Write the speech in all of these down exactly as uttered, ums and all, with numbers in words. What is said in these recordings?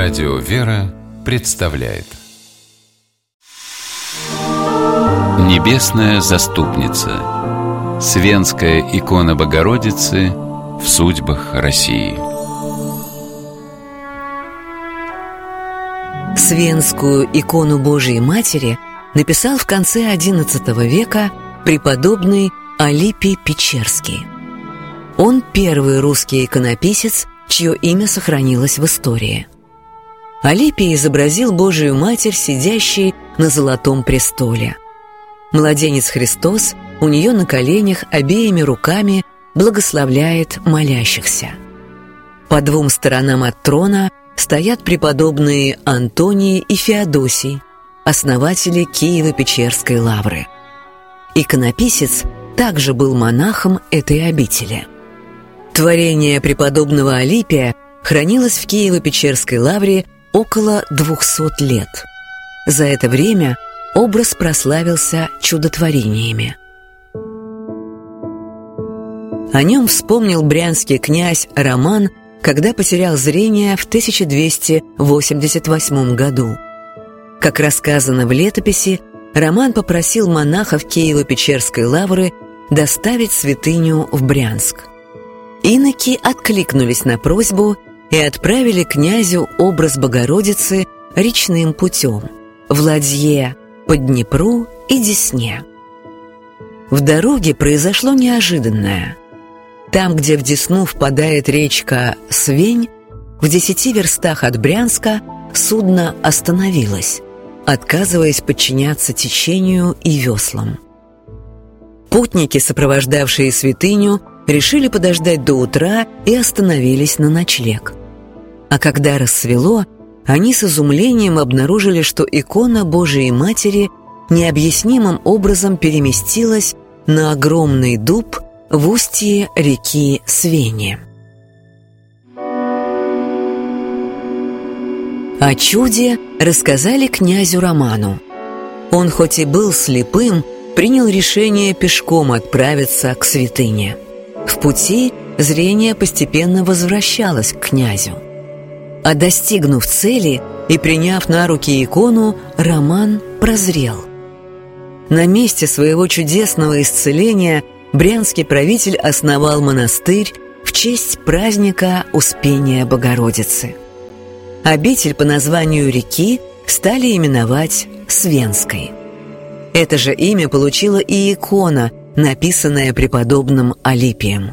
Радио «Вера» представляет Небесная заступница. Свенская икона Богородицы в судьбах России. Свенскую икону Божией Матери написал в конце одиннадцатого века преподобный Алипий Печерский. Он первый русский иконописец, чье имя сохранилось в истории. Алипий изобразил Божию Матерь, сидящей на золотом престоле. Младенец Христос у нее на коленях обеими руками благословляет молящихся. По двум сторонам от трона стоят преподобные Антоний и Феодосий, основатели Киево-Печерской лавры. Иконописец также был монахом этой обители. Творение преподобного Алипия хранилось в Киево-Печерской лавре около двухсот лет. За это время образ прославился чудотворениями. О нем вспомнил брянский князь Роман, когда потерял зрение в тысяча двести восемьдесят восьмом году. Как рассказано в летописи, Роман попросил монахов Киево-Печерской лавры доставить святыню в Брянск. Иноки откликнулись на просьбу и отправили князю образ Богородицы речным путем в ладье по Днепру и Десне. В дороге произошло неожиданное. Там, где в Десну впадает речка Свень, в десяти верстах от Брянска судно остановилось, отказываясь подчиняться течению и веслам. Путники, сопровождавшие святыню, решили подождать до утра и остановились на ночлег. А когда рассвело, они с изумлением обнаружили, что икона Божией Матери необъяснимым образом переместилась на огромный дуб в устье реки Свени. О чуде рассказали князю Роману. Он, хоть и был слепым, принял решение пешком отправиться к святыне. В пути зрение постепенно возвращалось к князю. А достигнув цели и приняв на руки икону, Роман прозрел. На месте своего чудесного исцеления брянский правитель основал монастырь в честь праздника Успения Богородицы. Обитель по названию реки стали именовать Свенской. Это же имя получила и икона, написанная преподобным Алипием.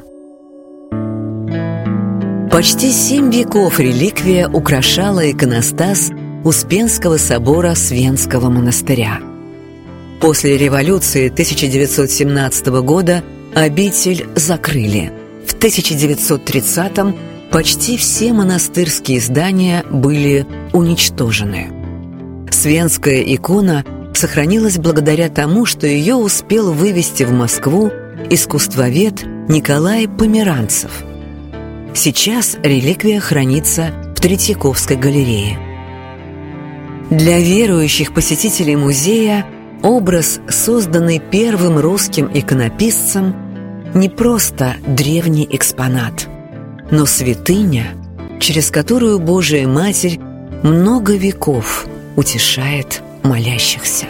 Почти семь веков реликвия украшала иконостас Успенского собора Свенского монастыря. После революции тысяча девятьсот семнадцатого года обитель закрыли. В тысяча девятьсот тридцатом почти все монастырские здания были уничтожены. Свенская икона сохранилась благодаря тому, что ее успел вывести в Москву искусствовед Николай Померанцев. Сейчас реликвия хранится в Третьяковской галерее. Для верующих посетителей музея образ, созданный первым русским иконописцем, не просто древний экспонат, но святыня, через которую Божия Матерь много веков утешает молящихся.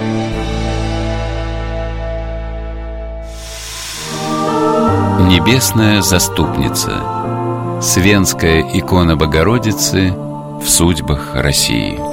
Небесная заступница. Свенская икона Богородицы в судьбах России.